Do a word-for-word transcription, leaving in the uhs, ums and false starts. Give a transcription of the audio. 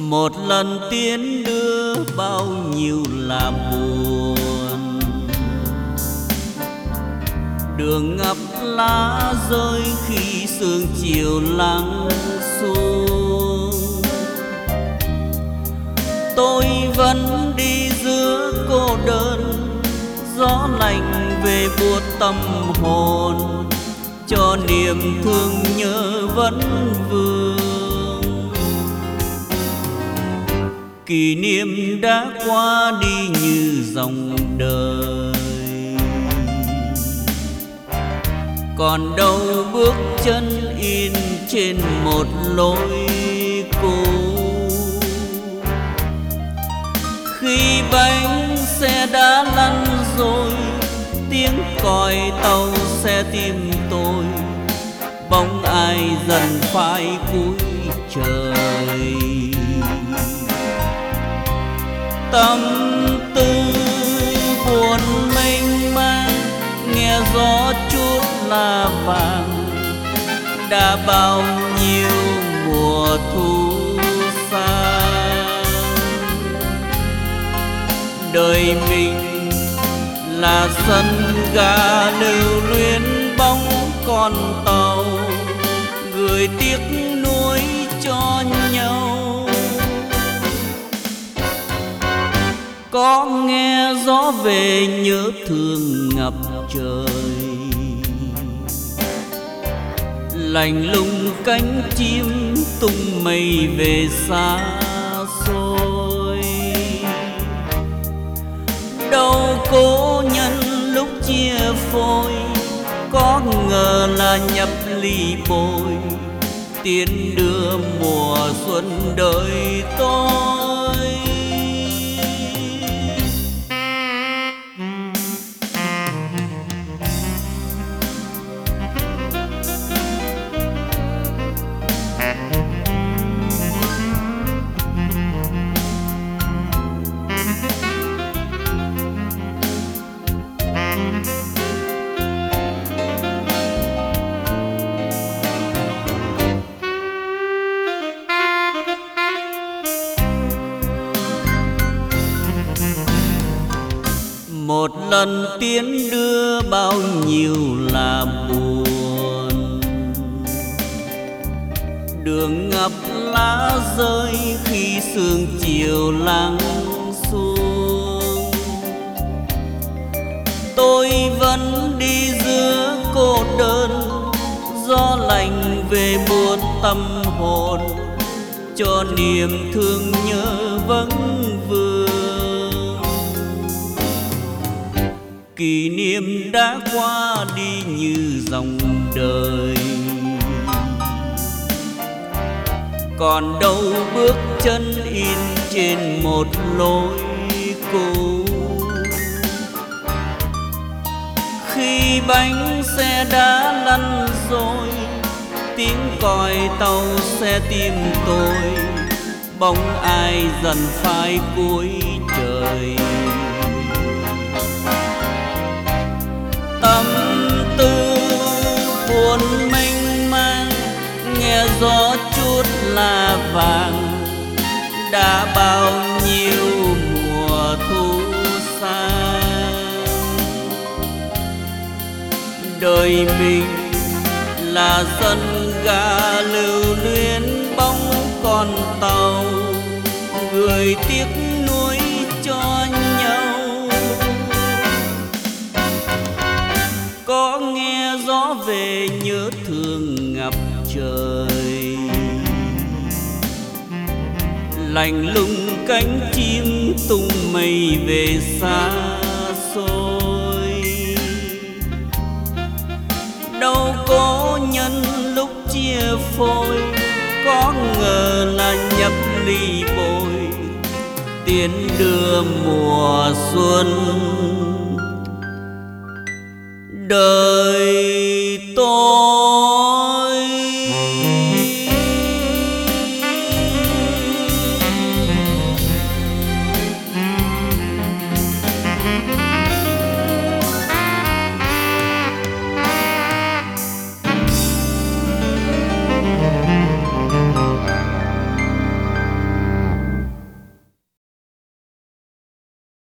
Một lần tiến đưa bao nhiêu là buồn, đường ngập lá rơi khi sương chiều lắng xuống. Tôi vẫn đi giữa cô đơn, gió lạnh về buốt tâm hồn, cho niềm thương nhớ vẫn vương. Kỷ niệm đã qua đi như dòng đời, còn đâu bước chân in trên một lối cũ. Khi bánh xe đã lăn rồi, tiếng còi tàu xe tìm tôi, bóng ai dần phai cuối trời. Tâm tư buồn mênh mang, nghe gió chút lá vàng, đã bao nhiêu mùa thu xa. Đời mình là sân ga lưu luyến bóng con tàu, gửi tiếc nuối cho nhau. Có nghe gió về nhớ thương ngập trời, lạnh lùng cánh chim tung mây về xa xôi. Đâu cố nhân lúc chia phôi, có ngờ là nhập ly bồi, tiến đưa mùa xuân đời tôi. Một lần tiến đưa bao nhiêu là buồn, đường ngập lá rơi khi sương chiều lắng xuống. Tôi vẫn đi giữa cô đơn, gió lạnh về buốt tâm hồn, cho niềm thương nhớ vẫn vương. Kỷ niệm đã qua đi như dòng đời, còn đâu bước chân in trên một lối cũ. Khi bánh xe đã lăn rồi, tiếng còi tàu xe tìm tôi, bóng ai dần phai cuối trời. Tâm tư buồn mênh mang, nghe gió chút lá vàng, đã bao nhiêu mùa thu xa. Đời mình là sân ga lưu luyến bóng con tàu, gửi tiếc nuối cho nhau. Có nghe gió về nhớ thương ngập trời, lạnh lùng cánh chim tung mây về xa xôi. Đâu cố nhân lúc chia phôi, có ngờ là nhập ly bồi, tiến đưa mùa xuân đời